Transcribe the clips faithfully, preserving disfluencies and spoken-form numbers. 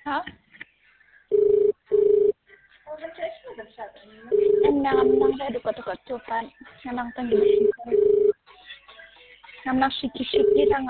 Huh? Nang nang redo ko to ko to pan nang tang gibisi ko. Nang nang shiki shiki tanga.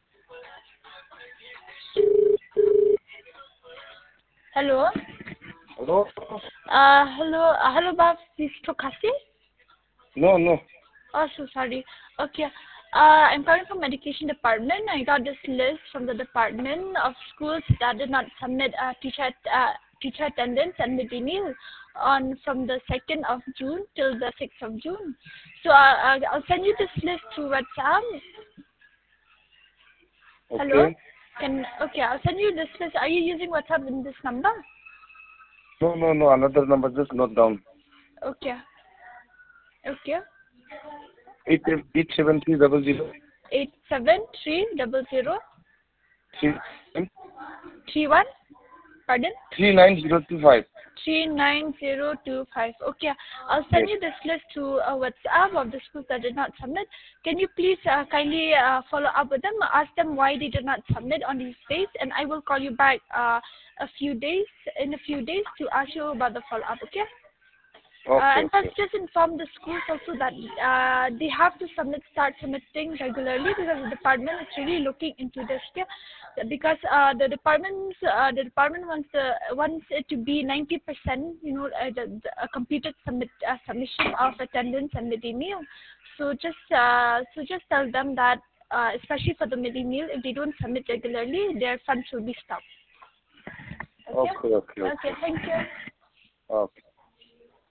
Hello. Hello? Uh hello uh, hello Bob, this is Tokasi. No, no. Oh, so sorry. Okay. Uh, I'm calling from education department. I got this list from the department of schools that did not submit uh, teacher uh, teacher attendance and midday meal on from the second of June till the sixth of June. So uh, uh, I'll send you this list through WhatsApp. Okay. Hello. Can okay? I'll send you this list. Are you using WhatsApp in this number? No, no, no. Another number. Just note down. Okay. Okay. Eight eight seven three double zero. Eight seven three double zero Three three one. Pardon? three nine zero two five. three nine zero two five. Okay, I'll send Yes. you this list to uh, WhatsApp of the schools that did not submit. Can you please uh, kindly uh, follow up with them, ask them why they did not submit on these days, and I will call you back uh, a few days in a few days to ask you about the follow up. Okay? Uh, Okay. and Okay. first, just inform the schools also that uh, they have to submit, start submitting regularly because the department is really looking into this. Yeah? Because uh, the department, uh, the department wants the wants it to be ninety percent, you know, uh, the, the uh, completed submit uh, submission of attendance and midday meal. So just uh, so just tell them that, uh, especially for the midday meal, if they don't submit regularly, their funds will be stopped. Okay. Okay. Okay. Okay. Thank you. Okay.